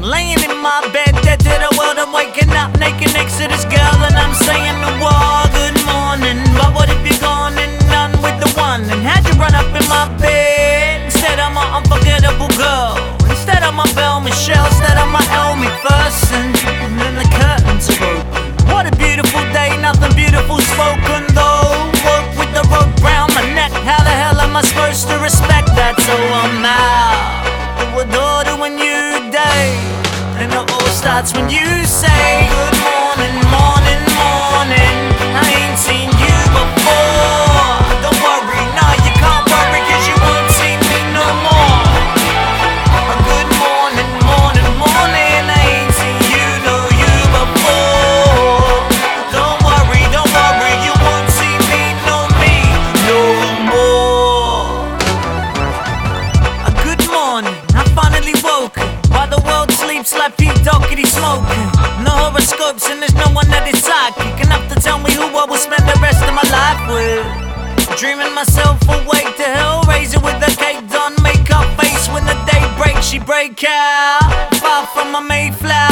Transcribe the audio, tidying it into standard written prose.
laying in my bed, dead to the world. I'm waking up naked next to this girl, and I'm saying to her, good morning. But what if you're gone and none with the one? And how'd you run up in my bed? Instead I'm my unforgettable girl, instead I'm my Belle Michelle, instead I'm my Elmy first, and then the curtains are open. What a beautiful day, nothing beautiful spoken though. Work with the rope round my neck, how the hell am I supposed to respect that? So I'm out the door to a new day, and it all starts when you say good morning, morning, morning. I ain't seen you before. Don't worry, no, you can't worry, cause you won't see me no more. Good morning, morning, morning. I ain't seen you, no, you before. Don't worry, you won't see me, no me, no more. Good morning, I finally woke while the world sleeps like Pete Doherty smoking. No horoscopes and there's no one that is psychic enough to tell me who I will spend the rest of my life with. Dreaming myself awake to Hellraiser with a cake done, makeup face. When the day breaks, she break out, far from a Mayflower.